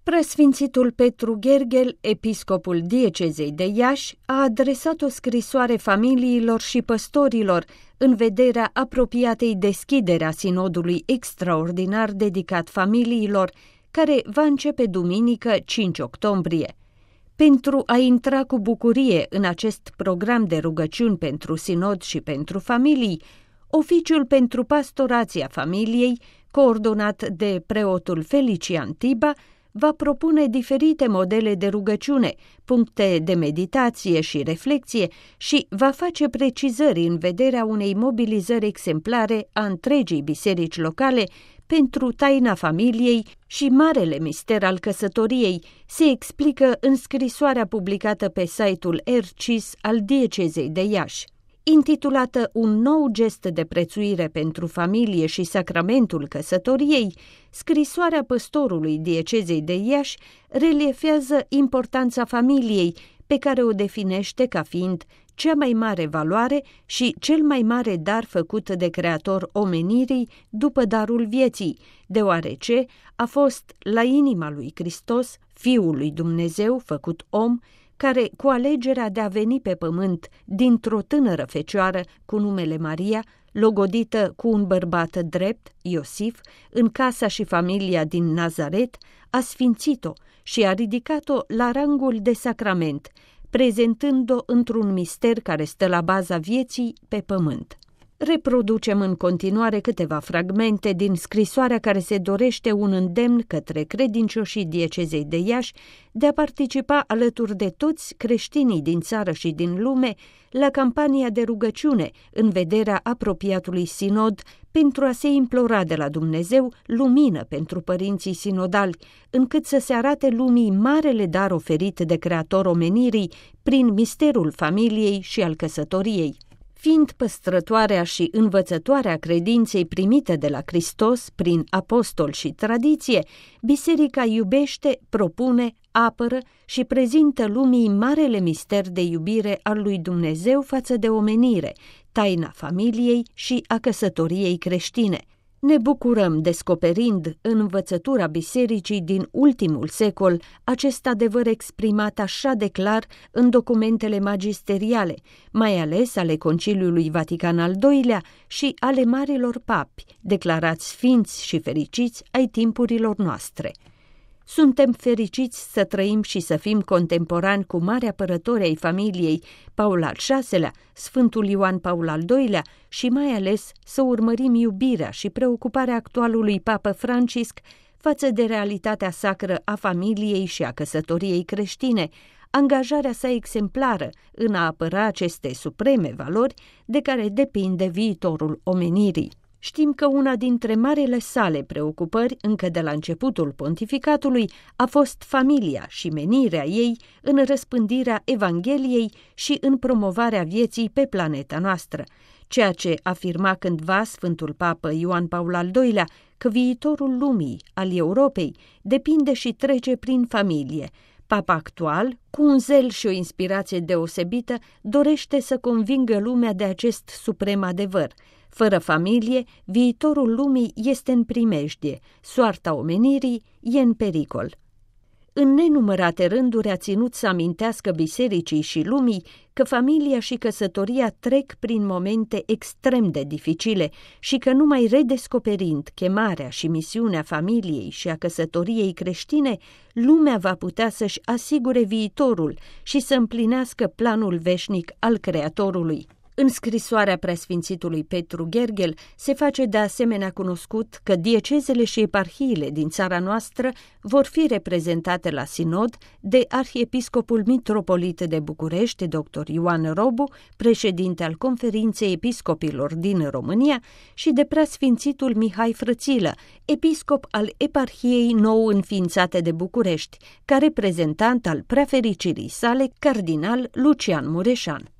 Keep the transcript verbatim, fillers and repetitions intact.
Preasfințitul Petru Gherghel, episcopul diecezei de Iași, a adresat o scrisoare familiilor și păstorilor în vederea apropiatei deschideri a sinodului extraordinar dedicat familiilor, care va începe duminică cinci octombrie. Pentru a intra cu bucurie în acest program de rugăciuni pentru sinod și pentru familii, Oficiul pentru Pastorația Familiei, coordonat de preotul Felician Tiba, va propune diferite modele de rugăciune, puncte de meditație și reflexie și va face precizări în vederea unei mobilizări exemplare a întregii biserici locale pentru taina familiei și marele mister al căsătoriei, se explică în scrisoarea publicată pe site-ul R C I S al diecezei de Iași. Intitulată Un nou gest de prețuire pentru familie și sacramentul căsătoriei, scrisoarea păstorului diecezei de Iași reliefează importanța familiei, pe care o definește ca fiind cea mai mare valoare și cel mai mare dar făcut de Creator omenirii după darul vieții, deoarece a fost la inima lui Hristos, Fiul lui Dumnezeu făcut om, care, cu alegerea de a veni pe pământ dintr-o tânără fecioară cu numele Maria, logodită cu un bărbat drept, Iosif, în casa și familia din Nazaret, a sfințit-o și a ridicat-o la rangul de sacrament, prezentând-o într-un mister care stă la baza vieții pe pământ. Reproducem în continuare câteva fragmente din scrisoarea care se dorește un îndemn către credincioșii diecezei de Iași de a participa alături de toți creștinii din țară și din lume la campania de rugăciune în vederea apropiatului sinod pentru a se implora de la Dumnezeu lumină pentru părinții sinodali, încât să se arate lumii marele dar oferit de Creator omenirii prin misterul familiei și al căsătoriei. Fiind păstrătoarea și învățătoarea credinței primite de la Hristos prin apostol și tradiție, biserica iubește, propune, apără și prezintă lumii marele mister de iubire al lui Dumnezeu față de omenire, taina familiei și a căsătoriei creștine. Ne bucurăm descoperind în învățătura bisericii din ultimul secol acest adevăr exprimat așa de clar în documentele magisteriale, mai ales ale Conciliului Vatican al doilea și ale marilor papi, declarați sfinți și fericiți ai timpurilor noastre. Suntem fericiți să trăim și să fim contemporani cu mari apărători ai familiei, Paul al șaselea, Sfântul Ioan Paul al doilea și mai ales să urmărim iubirea și preocuparea actualului Papă Francisc față de realitatea sacră a familiei și a căsătoriei creștine, angajarea sa exemplară în a apăra aceste supreme valori de care depinde viitorul omenirii. Știm că una dintre marele sale preocupări, încă de la începutul pontificatului, a fost familia și menirea ei în răspândirea Evangheliei și în promovarea vieții pe planeta noastră, ceea ce afirma cândva Sfântul Papă Ioan Paul al doilea, că viitorul lumii, al Europei, depinde și trece prin familie. Papa actual, cu un zel și o inspirație deosebită, dorește să convingă lumea de acest suprem adevăr. Fără familie, viitorul lumii este în primejdie, soarta omenirii e în pericol. În nenumărate rânduri a ținut să amintească bisericii și lumii că familia și căsătoria trec prin momente extrem de dificile și că numai redescoperind chemarea și misiunea familiei și a căsătoriei creștine, lumea va putea să-și asigure viitorul și să împlinească planul veșnic al Creatorului. În scrisoarea preasfințitului Petru Gherghel se face de asemenea cunoscut că diecezele și eparhiile din țara noastră vor fi reprezentate la sinod de arhiepiscopul mitropolit de București, doctor Ioan Robu, președinte al Conferinței Episcopilor din România, și de preasfințitul Mihai Frățilă, episcop al eparhiei nou înființate de București, ca reprezentant al preafericirii sale, cardinal Lucian Mureșan.